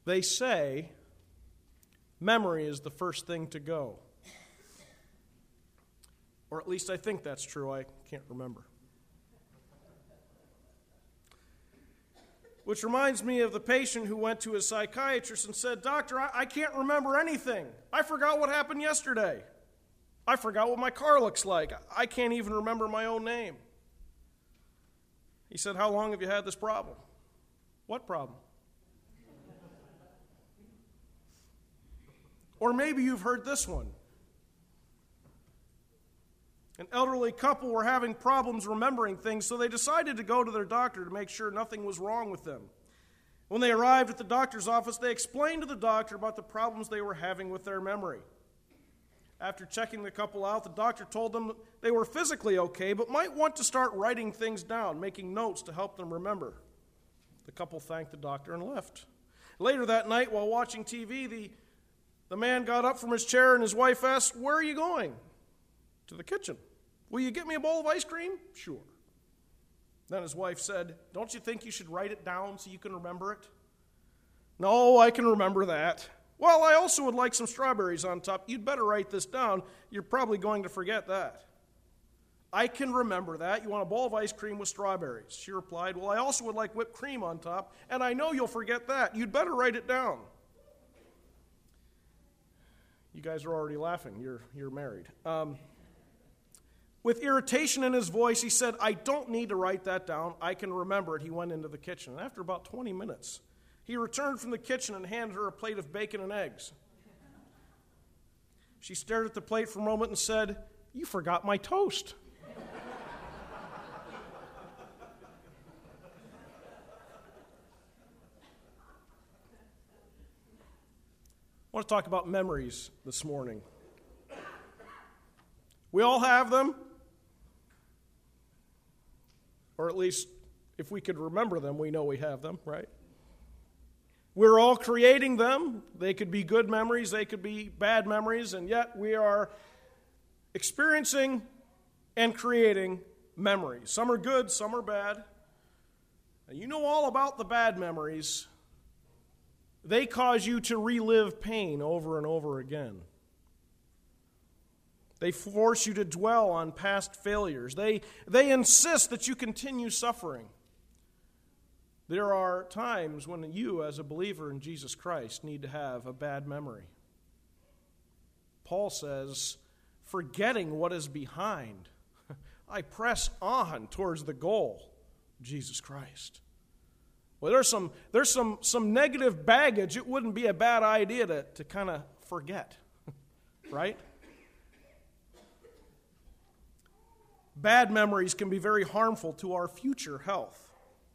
They say memory is the first thing to go. Or at least I think that's true. I can't remember. Which reminds me of the patient who went to his psychiatrist and said, "Doctor, I can't remember anything. I forgot what happened yesterday. I forgot what my car looks like. I can't even remember my own name." He said, "How long have you had this problem?" "What problem?" Or maybe you've heard this one. An elderly couple were having problems remembering things, so they decided to go to their doctor to make sure nothing was wrong with them. When they arrived at the doctor's office, they explained to the doctor about the problems they were having with their memory. After checking the couple out, the doctor told them they were physically okay, but might want to start writing things down, making notes to help them remember. The couple thanked the doctor and left. Later that night, while watching TV, the man got up from his chair and his wife asked, "Where are you going?" "To the kitchen." "Will you get me a bowl of ice cream?" "Sure." Then his wife said, "Don't you think you should write it down so you can remember it?" "No, I can remember that." "Well, I also would like some strawberries on top." "You'd better write this down. You're probably going to forget that." "I can remember that. You want a bowl of ice cream with strawberries." She replied, "Well, I also would like whipped cream on top, and I know you'll forget that. You'd better write it down." You guys are already laughing. You're married. With irritation in his voice, he said, "I don't need to write that down. I can remember it." He went into the kitchen. And after about 20 minutes, he returned from the kitchen and handed her a plate of bacon and eggs. She stared at the plate for a moment and said, "You forgot my toast." I want to talk about memories this morning. We all have them. Or at least, if we could remember them, we know we have them, right? We're all creating them. They could be good memories, they could be bad memories, and yet we are experiencing and creating memories. Some are good, some are bad. And you know all about the bad memories. They cause you to relive pain over and over again. They force you to dwell on past failures. They insist that you continue suffering. There are times when you, as a believer in Jesus Christ, need to have a bad memory. Paul says, "Forgetting what is behind, I press on towards the goal, Jesus Christ." Well, there's some negative baggage. It wouldn't be a bad idea to kind of forget, right? Bad memories can be very harmful to our future health.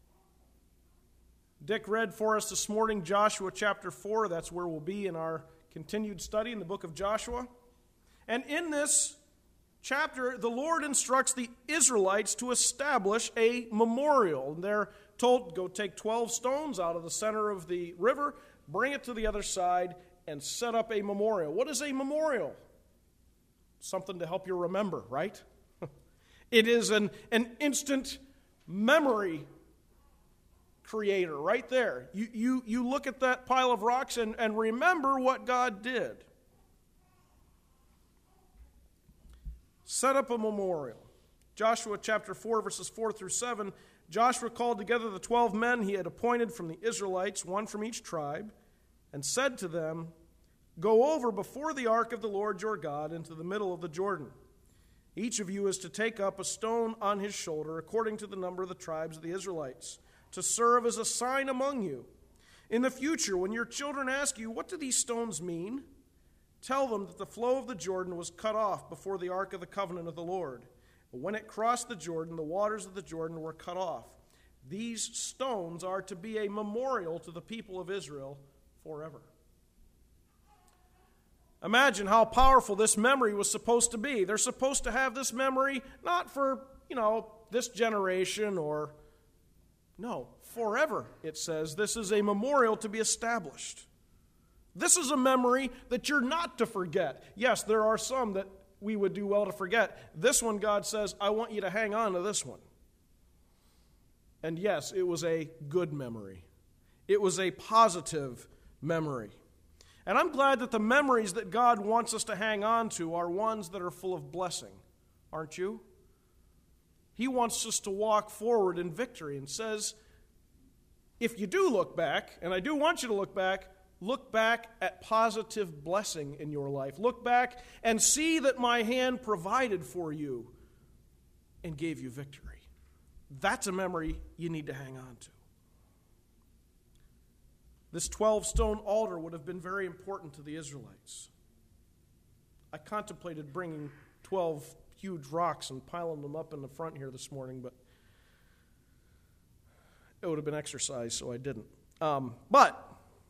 Dick read for us this morning Joshua chapter 4. That's where we'll be in our continued study in the book of Joshua. And in this chapter, the Lord instructs the Israelites to establish a memorial. And they're told, go take 12 stones out of the center of the river, bring it to the other side, and set up a memorial. What is a memorial? Something to help you remember, right? It is an instant memory creator right there. You look at that pile of rocks and remember what God did. Set up a memorial. Joshua chapter 4, verses 4 through 7. Joshua called together the 12 men he had appointed from the Israelites, one from each tribe, and said to them, "Go over before the ark of the Lord your God into the middle of the Jordan. Each of you is to take up a stone on his shoulder, according to the number of the tribes of the Israelites, to serve as a sign among you. In the future, when your children ask you, 'What do these stones mean?' tell them that the flow of the Jordan was cut off before the ark of the covenant of the Lord. But when it crossed the Jordan, the waters of the Jordan were cut off. These stones are to be a memorial to the people of Israel forever." Imagine how powerful this memory was supposed to be. They're supposed to have this memory not for, this generation or, no, forever, it says. This is a memorial to be established. This is a memory that you're not to forget. Yes, there are some that we would do well to forget. This one, God says, I want you to hang on to this one. And yes, it was a good memory. It was a positive memory. And I'm glad that the memories that God wants us to hang on to are ones that are full of blessing, aren't you? He wants us to walk forward in victory and says, if you do look back, and I do want you to look back at positive blessing in your life. Look back and see that my hand provided for you and gave you victory. That's a memory you need to hang on to. This 12-stone altar would have been very important to the Israelites. I contemplated bringing 12 huge rocks and piling them up in the front here this morning, but it would have been exercise, so I didn't. But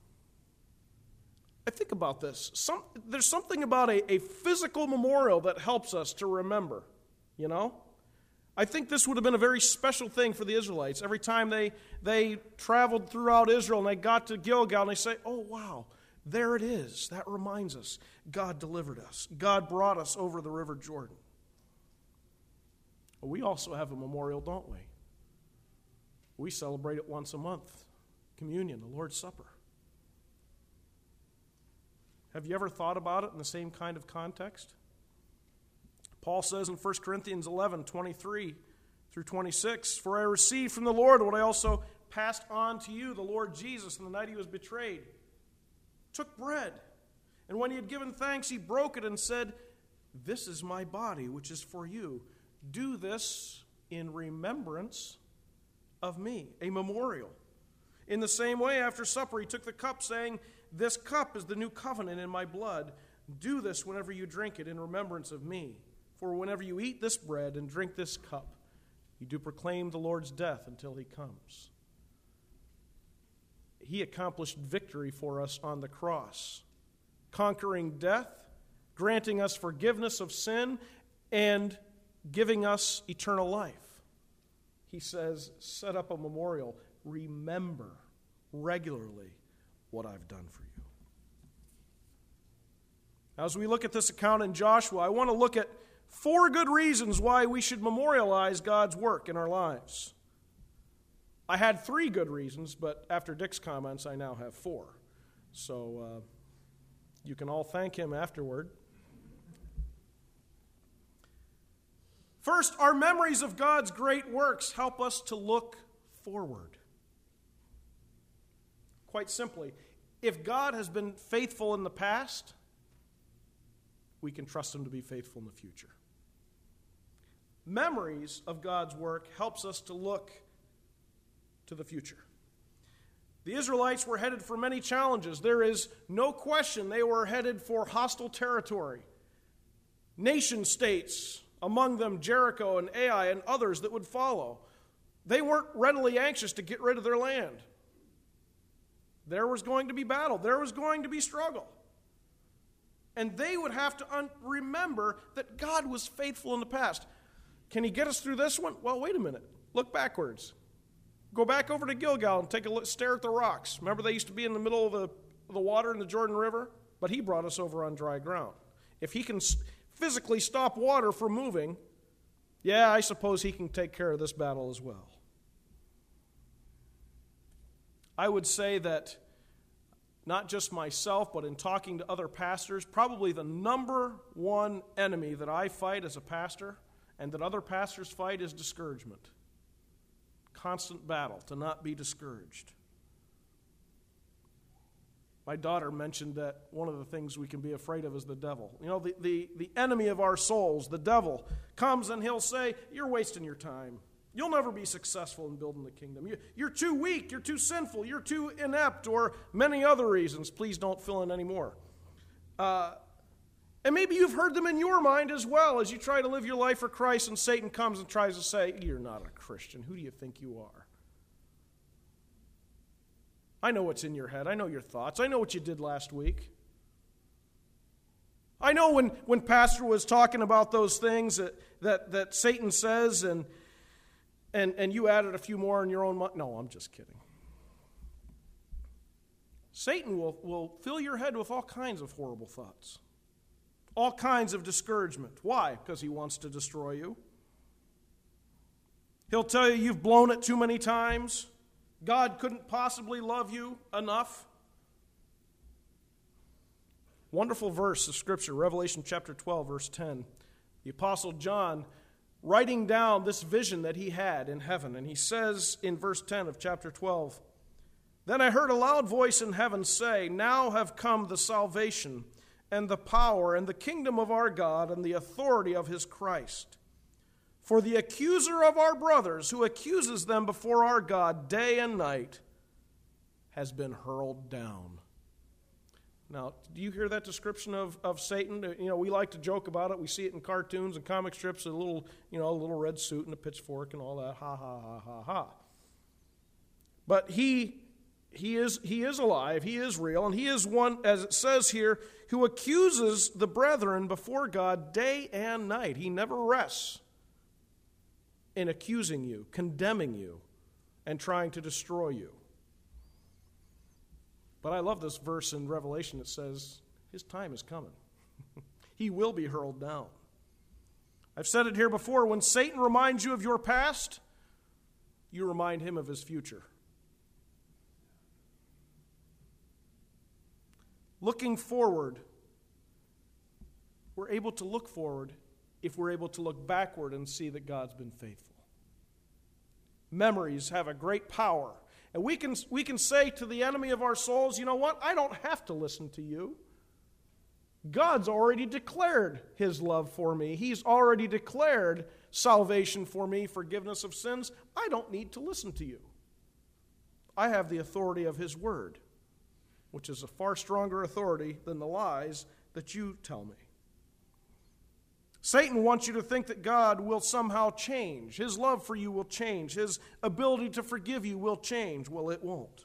I think about this. There's something about a physical memorial that helps us to remember, you know? I think this would have been a very special thing for the Israelites. Every time they traveled throughout Israel and they got to Gilgal and they say, oh, wow, there it is. That reminds us. God delivered us. God brought us over the River Jordan. Well, we also have a memorial, don't we? We celebrate it once a month. Communion, the Lord's Supper. Have you ever thought about it in the same kind of context? Paul says in 1 Corinthians 11, 23 through 26, for I received from the Lord what I also passed on to you, the Lord Jesus, on the night he was betrayed, took bread, and when he had given thanks, he broke it and said, this is my body, which is for you. Do this in remembrance of me, a memorial. In the same way, after supper, he took the cup, saying, this cup is the new covenant in my blood. Do this whenever you drink it in remembrance of me. For whenever you eat this bread and drink this cup, you do proclaim the Lord's death until he comes. He accomplished victory for us on the cross, conquering death, granting us forgiveness of sin, and giving us eternal life. He says, set up a memorial. Remember regularly what I've done for you. As we look at this account in Joshua, I want to look at 4 good reasons why we should memorialize God's work in our lives. I had 3 good reasons, but after Dick's comments, I now have 4. So you can all thank him afterward. First, our memories of God's great works help us to look forward. Quite simply, if God has been faithful in the past, we can trust him to be faithful in the future. Memories of God's work helps us to look to the future. The Israelites were headed for many challenges. There is no question they were headed for hostile territory. Nation states, among them Jericho and Ai and others that would follow. They weren't readily anxious to get rid of their land. There was going to be battle. There was going to be struggle. And they would have to remember that God was faithful in the past. Can he get us through this one? Well, wait a minute. Look backwards. Go back over to Gilgal and take a look, stare at the rocks. Remember they used to be in the middle of the water in the Jordan River? But he brought us over on dry ground. If he can physically stop water from moving, yeah, I suppose he can take care of this battle as well. I would say that not just myself, but in talking to other pastors, probably the number one enemy that I fight as a pastor and that other pastors fight is discouragement. Constant battle to not be discouraged. My daughter mentioned that one of the things we can be afraid of is the devil. You know, the enemy of our souls, the devil, comes and he'll say, you're wasting your time. You'll never be successful in building the kingdom. You're too weak, you're too sinful, you're too inept, or many other reasons. Please don't fill in any more. And maybe you've heard them in your mind as well as you try to live your life for Christ and Satan comes and tries to say, you're not a Christian. Who do you think you are? I know what's in your head. I know your thoughts. I know what you did last week. I know when Pastor was talking about those things that Satan says and you added a few more in your own mind. No, I'm just kidding. Satan will fill your head with all kinds of horrible thoughts. All kinds of discouragement. Why? Because he wants to destroy you. He'll tell you you've blown it too many times. God couldn't possibly love you enough. wonderful verse of Scripture, Revelation chapter 12, verse 10. The Apostle John writing down this vision that he had in heaven, and he says in verse 10 of chapter 12, "Then I heard a loud voice in heaven say, 'Now have come the salvation and the power and the kingdom of our God and the authority of his Christ. For the accuser of our brothers, who accuses them before our God day and night, has been hurled down.'" Now, do you hear that description of Satan? You know, we like to joke about it. We see it in cartoons and comic strips, a little red suit and a pitchfork and all that. Ha, ha, ha, ha, ha. But he is alive, he is real, and he is one, as it says here, who accuses the brethren before God day and night. He never rests in accusing you, condemning you, and trying to destroy you. But I love this verse in Revelation that says, his time is coming. He will be hurled down. I've said it here before, when Satan reminds you of your past, you remind him of his future. Looking forward, we're able to look forward if we're able to look backward and see that God's been faithful. Memories have a great power. And we can say to the enemy of our souls, you know what? I don't have to listen to you. God's already declared his love for me. He's already declared salvation for me, forgiveness of sins. I don't need to listen to you. I have the authority of his word, which is a far stronger authority than the lies that you tell me. Satan wants you to think that God will somehow change. His love for you will change. His ability to forgive you will change. Well, it won't.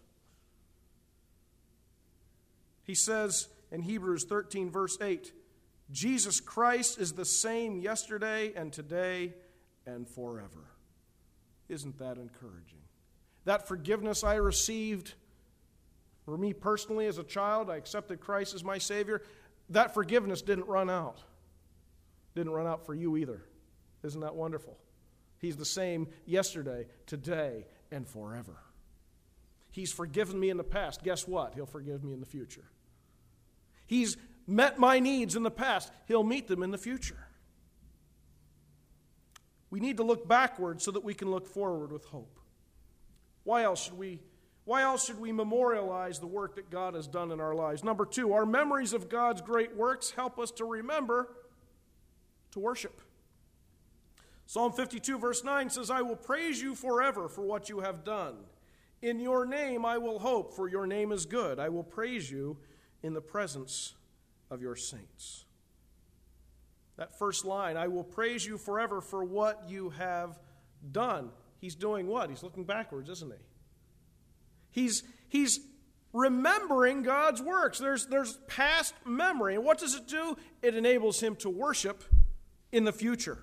He says in Hebrews 13, verse 8, Jesus Christ is the same yesterday and today and forever. Isn't that encouraging? That forgiveness I received for me personally as a child, I accepted Christ as my Savior. That forgiveness didn't run out. Didn't run out for you either. Isn't that wonderful? He's the same yesterday, today, and forever. He's forgiven me in the past. Guess what? He'll forgive me in the future. He's met my needs in the past. He'll meet them in the future. We need to look backward so that we can look forward with hope. Why else should we memorialize the work that God has done in our lives? Number 2, our memories of God's great works help us to remember to worship. Psalm 52 verse 9 says, "I will praise you forever for what you have done. In your name I will hope, for your name is good. I will praise you in the presence of your saints." That first line, "I will praise you forever for what you have done." He's doing what? He's looking backwards, isn't he? He's remembering God's works. There's past memory. And what does it do? It enables him to worship in the future.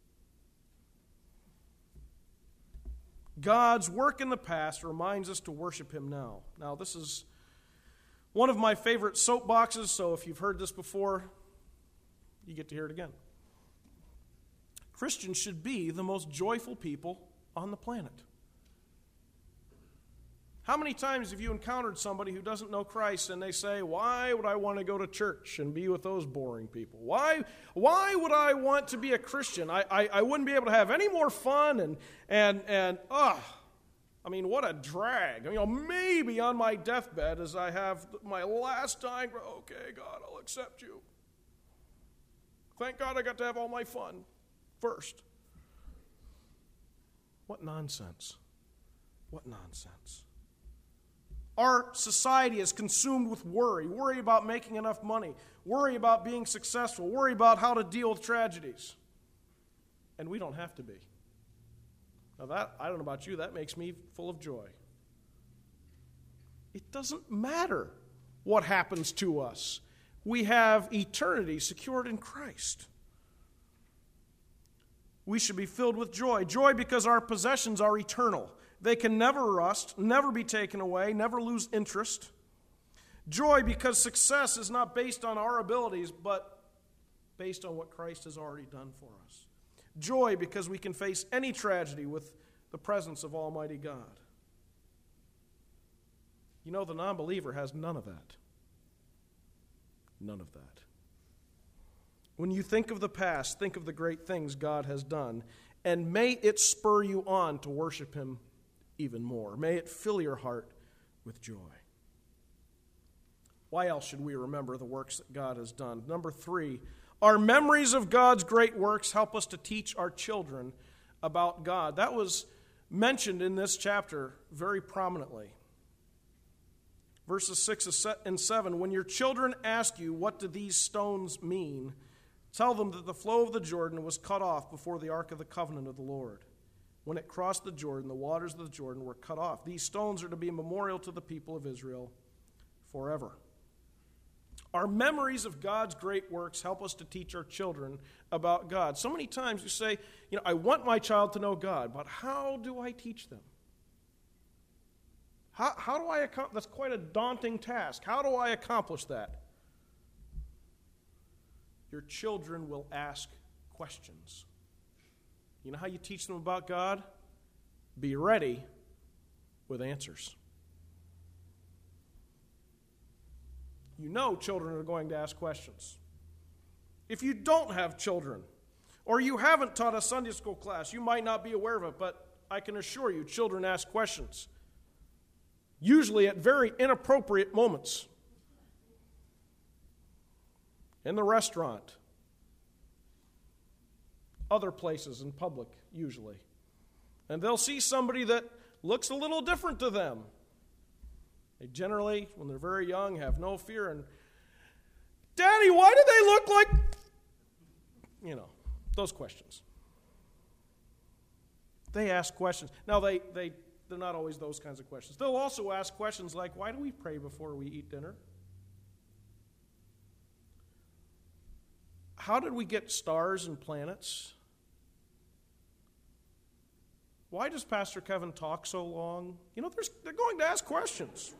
God's work in the past reminds us to worship him now. Now, this is one of my favorite soapboxes, so if you've heard this before, you get to hear it again. Christians should be the most joyful people on the planet. How many times have you encountered somebody who doesn't know Christ and they say, "Why would I want to go to church and be with those boring people? Why would I want to be a Christian? I wouldn't be able to have any more fun I mean, what a drag. Maybe on my deathbed as I have my last time, okay, God, I'll accept you. Thank God I got to have all my fun first." What nonsense. What nonsense. Our society is consumed with worry about making enough money, worry about being successful, worry about how to deal with tragedies. And we don't have to be. Now that, I don't know about you, that makes me full of joy. It doesn't matter what happens to us. We have eternity secured in Christ. We should be filled with joy. Joy because our possessions are eternal. They can never rust, never be taken away, never lose interest. Joy because success is not based on our abilities, but based on what Christ has already done for us. Joy because we can face any tragedy with the presence of Almighty God. The non-believer has none of that. None of that. When you think of the past, think of the great things God has done, and may it spur you on to worship Him even more. May it fill your heart with joy. Why else should we remember the works that God has done? Number 3, our memories of God's great works help us to teach our children about God. That was mentioned in this chapter very prominently. Verses 6 and 7, when your children ask you, what do these stones mean? Tell them that the flow of the Jordan was cut off before the ark of the covenant of the Lord. When it crossed the Jordan, the waters of the Jordan were cut off. These stones are to be a memorial to the people of Israel forever. Our memories of God's great works help us to teach our children about God. So many times you say, I want my child to know God, but how do I teach them? How do I accomplish? That's quite a daunting task. How do I accomplish that? Your children will ask questions. You know how you teach them about God? Be ready with answers. You know children are going to ask questions. If you don't have children, or you haven't taught a Sunday school class, you might not be aware of it, but I can assure you children ask questions. Usually at very inappropriate moments. In the restaurant. Other places in public, usually. And they'll see somebody that looks a little different to them. They generally, when they're very young, have no fear. And, Daddy, why do they look like... those questions. They ask questions. Now, they're not always those kinds of questions. They'll also ask questions like, why do we pray before we eat dinner? How did we get stars and planets? Why does Pastor Kevin talk so long? They're going to ask questions.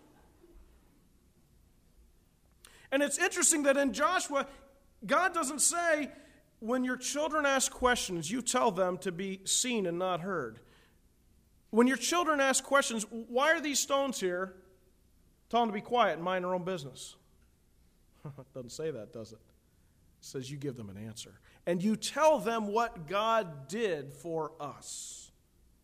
And it's interesting that in Joshua, God doesn't say, when your children ask questions, you tell them to be seen and not heard. When your children ask questions, why are these stones here? Tell them to be quiet and mind their own business. It doesn't say that, does it? It says you give them an answer. And you tell them what God did for us.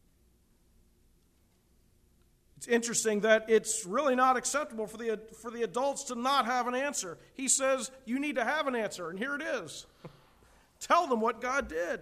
It's interesting that it's really not acceptable for the adults to not have an answer. He says you need to have an answer, and here it is. Tell them what God did.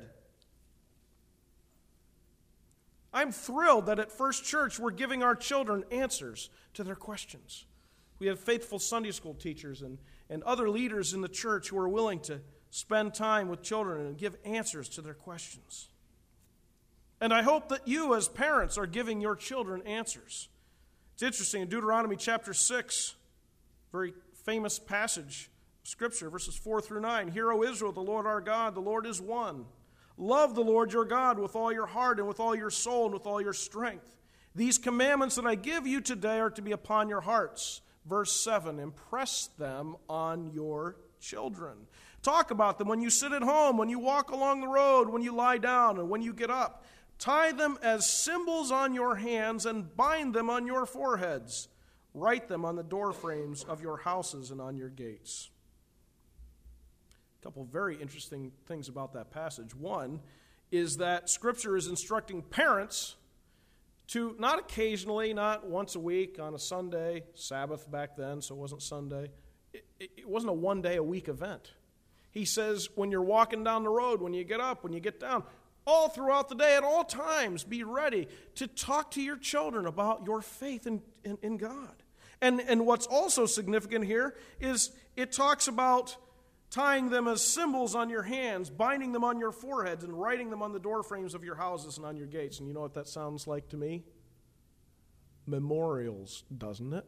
I'm thrilled that at First Church we're giving our children answers to their questions. We have faithful Sunday school teachers and other leaders in the church who are willing to spend time with children and give answers to their questions. And I hope that you as parents are giving your children answers. It's interesting, in Deuteronomy chapter 6, very famous passage of Scripture, verses 4 through 9. Hear, O Israel, the Lord our God, the Lord is one. Love the Lord your God with all your heart and with all your soul and with all your strength. These commandments that I give you today are to be upon your hearts. Verse 7, impress them on your children. Talk about them when you sit at home, when you walk along the road, when you lie down, and when you get up. Tie them as symbols on your hands and bind them on your foreheads. Write them on the doorframes of your houses and on your gates. A couple of very interesting things about that passage. One is that Scripture is instructing parents to not occasionally, not once a week on a Sunday, Sabbath back then, so it wasn't Sunday. It wasn't a one-day-a-week event. He says when you're walking down the road, when you get up, when you get down, all throughout the day, at all times, be ready to talk to your children about your faith in God. And what's also significant here is it talks about tying them as symbols on your hands, binding them on your foreheads, and writing them on the doorframes of your houses and on your gates. And you know what that sounds like to me? Memorials, doesn't it?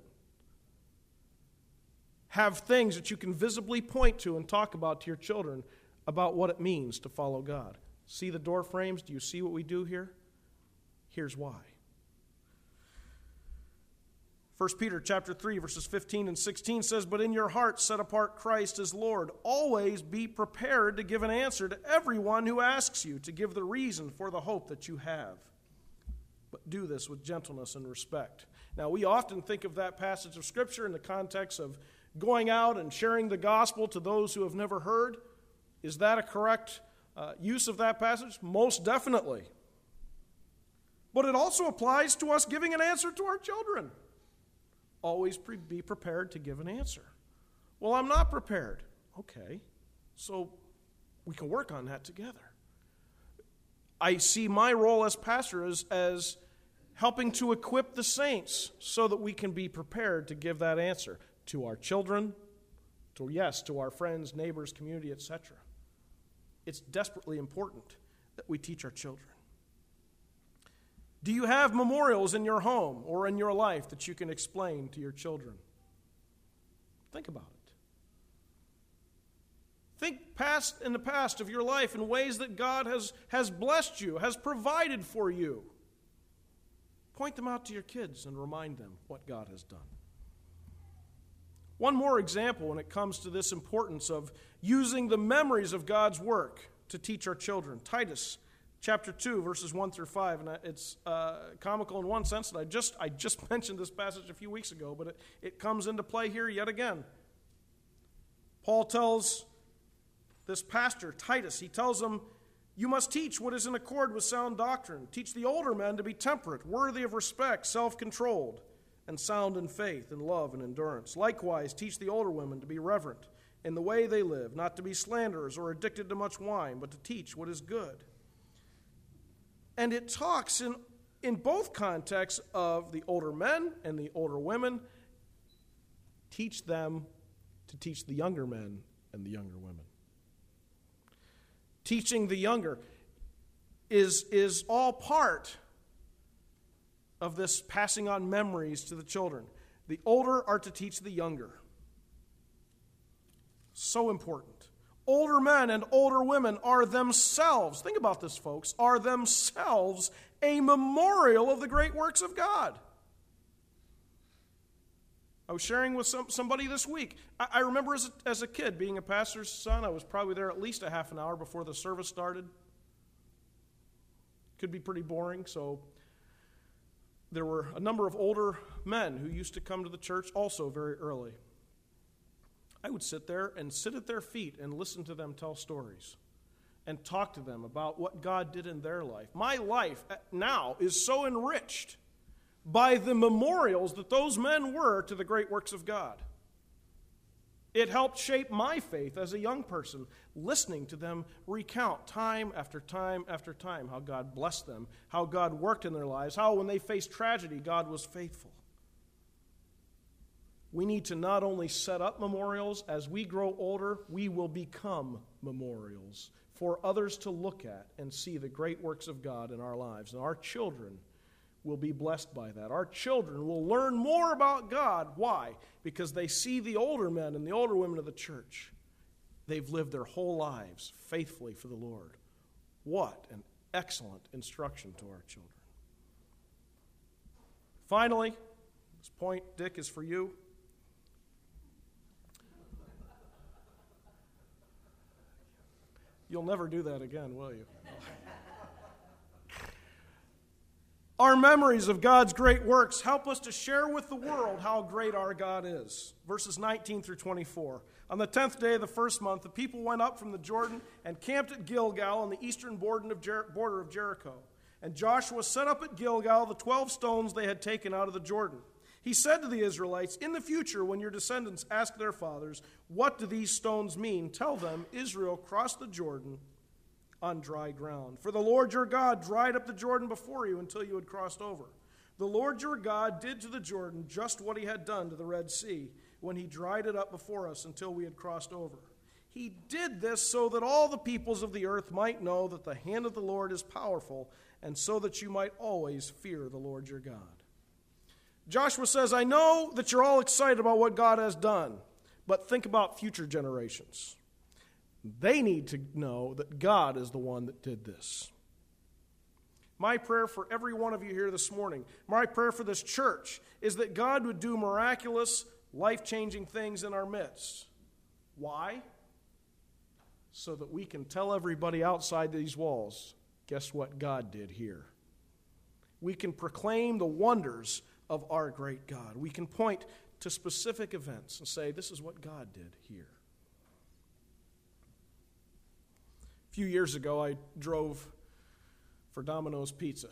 Have things that you can visibly point to and talk about to your children about what it means to follow God. See the door frames? Do you see what we do here? Here's why. 1 Peter chapter 3, verses 15 and 16 says, but in your heart set apart Christ as Lord. Always be prepared to give an answer to everyone who asks you, to give the reason for the hope that you have. But do this with gentleness and respect. Now, we often think of that passage of Scripture in the context of going out and sharing the gospel to those who have never heard? Is that a correct use of that passage? Most definitely. But it also applies to us giving an answer to our children. Always be prepared to give an answer. Well, I'm not prepared. Okay, so we can work on that together. I see my role as pastor as helping to equip the saints so that we can be prepared to give that answer to our children, to our friends, neighbors, community, etc. It's desperately important that we teach our children. Do you have memorials in your home or in your life that you can explain to your children? Think about it. Think in the past of your life in ways that God has blessed you, has provided for you. Point them out to your kids and remind them what God has done. One more example when it comes to this importance of using the memories of God's work to teach our children. Titus chapter 2, verses 1 through 5. And it's comical in one sense that I just mentioned this passage a few weeks ago, but it comes into play here yet again. Paul tells this pastor, Titus, he tells him, you must teach what is in accord with sound doctrine. Teach the older men to be temperate, worthy of respect, self-controlled, and sound in faith, in love, and endurance. Likewise, teach the older women to be reverent in the way they live, not to be slanderers or addicted to much wine, but to teach what is good. And it talks in both contexts of the older men and the older women. Teach them to teach the younger men and the younger women. Teaching the younger is all part of this passing on memories to the children. The older are to teach the younger. So important. Older men and older women are themselves, think about this, folks, are themselves a memorial of the great works of God. I was sharing with somebody this week. I remember as a kid being a pastor's son. I was probably there at least a half an hour before the service started. Could be pretty boring, so there were a number of older men who used to come to the church also very early. I would sit there and sit at their feet and listen to them tell stories and talk to them about what God did in their life. My life now is so enriched by the memorials that those men were to the great works of God. It helped shape my faith as a young person, listening to them recount time after time after time how God blessed them, how God worked in their lives, how when they faced tragedy, God was faithful. We need to not only set up memorials, as we grow older, we will become memorials for others to look at and see the great works of God in our lives. And our children will be blessed by that. Our children will learn more about God. Why? Because they see the older men and the older women of the church. They've lived their whole lives faithfully for the Lord. What an excellent instruction to our children. Finally, this point, Dick, is for you. You'll never do that again, will you? Our memories of God's great works help us to share with the world how great our God is. Verses 19 through 24. On the 10th day of the first month, the people went up from the Jordan and camped at Gilgal on the eastern border of Jericho. And Joshua set up at Gilgal the 12 stones they had taken out of the Jordan. He said to the Israelites, in the future, when your descendants ask their fathers, what do these stones mean? Tell them, Israel crossed the Jordan on dry ground. For the Lord your God dried up the Jordan before you until you had crossed over. The Lord your God did to the Jordan just what he had done to the Red Sea when he dried it up before us until we had crossed over. He did this so that all the peoples of the earth might know that the hand of the Lord is powerful, and so that you might always fear the Lord your God. Joshua says, I know that you're all excited about what God has done, but think about future generations. They need to know that God is the one that did this. My prayer for every one of you here this morning, my prayer for this church, is that God would do miraculous, life-changing things in our midst. Why? So that we can tell everybody outside these walls, guess what God did here? We can proclaim the wonders of our great God. We can point to specific events and say, this is what God did here. A few years ago, I drove for Domino's Pizza.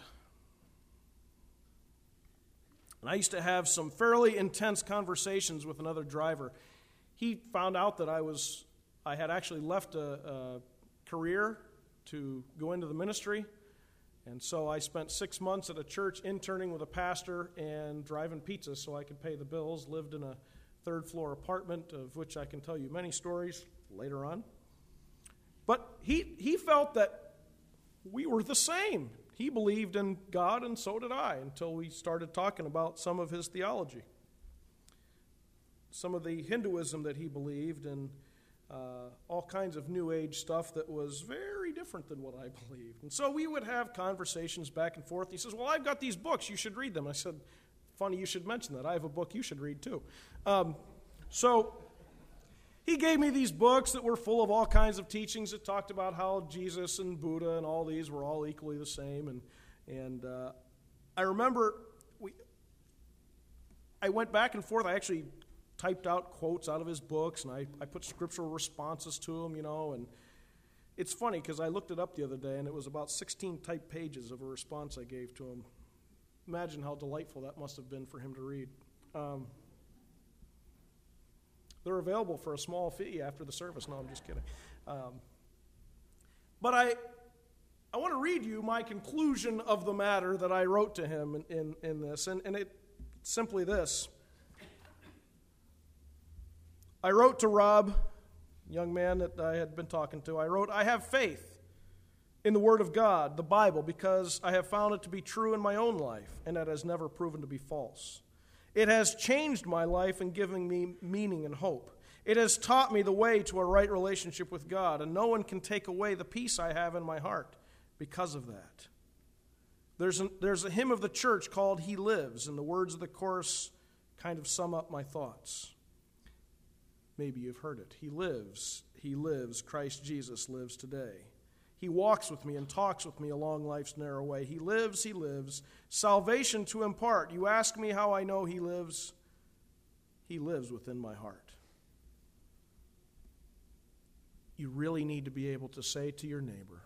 And I used to have some fairly intense conversations with another driver. He found out that I had actually left a career to go into the ministry. And so I spent 6 months at a church interning with a pastor and driving pizza so I could pay the bills, lived in a third-floor apartment, of which I can tell you many stories later on. But he felt that we were the same. He believed in God, and so did I, until we started talking about some of his theology. Some of the Hinduism that he believed, and all kinds of New Age stuff that was very different than what I believed. And so we would have conversations back and forth. He says, well, I've got these books. You should read them. I said, funny you should mention that. I have a book you should read too. So he gave me these books that were full of all kinds of teachings that talked about how Jesus and Buddha and all these were all equally the same. And I remember I went back and forth. I actually typed out quotes out of his books, and I put scriptural responses to them, and it's funny because I looked it up the other day, and it was about 16 typed pages of a response I gave to him. Imagine how delightful that must have been for him to read. They're available for a small fee after the service. No, I'm just kidding. But I want to read you my conclusion of the matter that I wrote to him in this, and it's simply this. I wrote to Rob, young man that I had been talking to, I wrote, I have faith in the Word of God, the Bible, because I have found it to be true in my own life, and it has never proven to be false. It has changed my life and given me meaning and hope. It has taught me the way to a right relationship with God, and no one can take away the peace I have in my heart because of that. There's a hymn of the church called He Lives, and the words of the chorus kind of sum up my thoughts. Maybe you've heard it. He lives, Christ Jesus lives today. He walks with me and talks with me along life's narrow way. He lives, salvation to impart. You ask me how I know He lives within my heart. You really need to be able to say to your neighbor,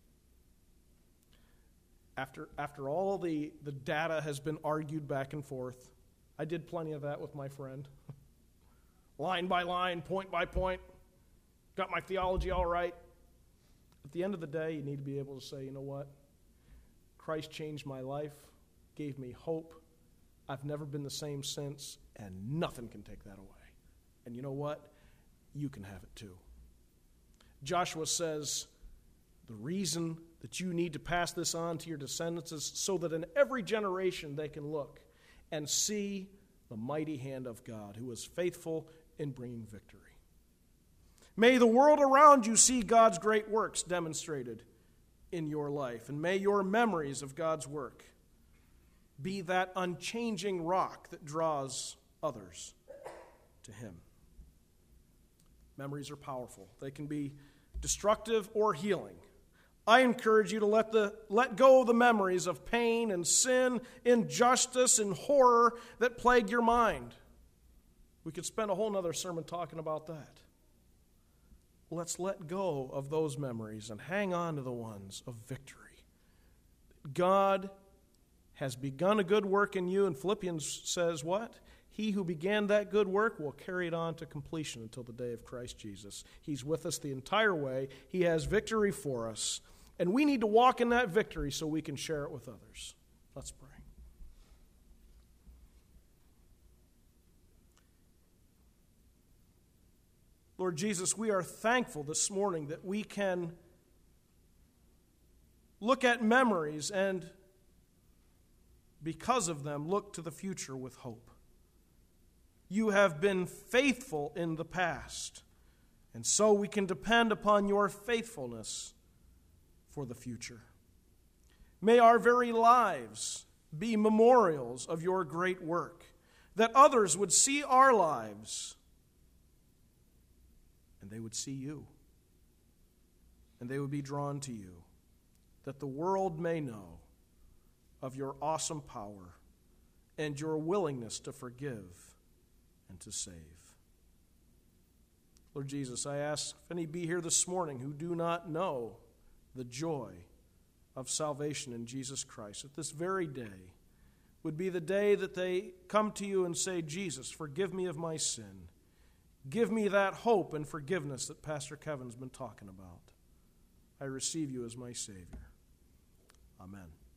after all the data has been argued back and forth, I did plenty of that with my friend. Line by line, point by point, got my theology all right. At the end of the day, you need to be able to say, you know what? Christ changed my life, gave me hope. I've never been the same since, and nothing can take that away. And you know what? You can have it too. Joshua says, the reason that you need to pass this on to your descendants is so that in every generation they can look and see the mighty hand of God, who is faithful in bringing victory. May the world around you see God's great works demonstrated in your life, and may your memories of God's work be that unchanging rock that draws others to Him. Memories are powerful. They can be destructive or healing. I encourage you to let go of the memories of pain and sin, injustice and horror that plague your mind. We could spend a whole other sermon talking about that. Let's let go of those memories and hang on to the ones of victory. God has begun a good work in you, and Philippians says what? He who began that good work will carry it on to completion until the day of Christ Jesus. He's with us the entire way. He has victory for us. And we need to walk in that victory so we can share it with others. Let's pray. Lord Jesus, we are thankful this morning that we can look at memories and, because of them, look to the future with hope. You have been faithful in the past, and so we can depend upon your faithfulness for the future. May our very lives be memorials of your great work, that others would see our lives and they would see you, and they would be drawn to you, that the world may know of your awesome power and your willingness to forgive and to save. Lord Jesus, I ask if any be here this morning who do not know the joy of salvation in Jesus Christ, that this very day would be the day that they come to you and say, Jesus, forgive me of my sin. Give me that hope and forgiveness that Pastor Kevin's been talking about. I receive you as my Savior. Amen.